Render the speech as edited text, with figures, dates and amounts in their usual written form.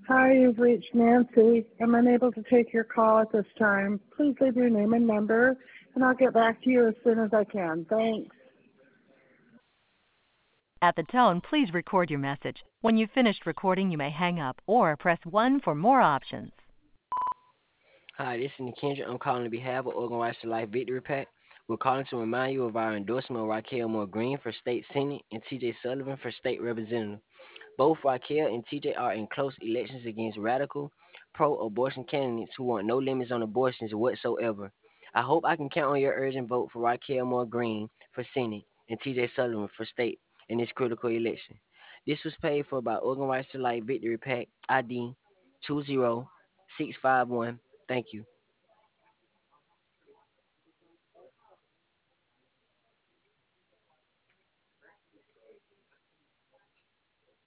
Hi, you've reached Nancy. I'm unable to take your call at this time. Please leave your name and number, and I'll get back to you as soon as I can. Thanks. At the tone, please record your message. When you've finished recording, you may hang up or press 1 for more options. Hi, this is Nikendra. I'm calling on behalf of Oregon Rights to Life Victory Pack. We're calling to remind you of our endorsement of Raquel Moore Green for State Senate and TJ Sullivan for State Representative. Both Raquel and TJ are in close elections against radical, pro abortion candidates who want no limits on abortions whatsoever. I hope I can count on your urgent vote for Raquel Moore Green for Senate and TJ Sullivan for State in this critical election. This was paid for by Oregon Rights to Life Victory Pack ID 20651. Thank you.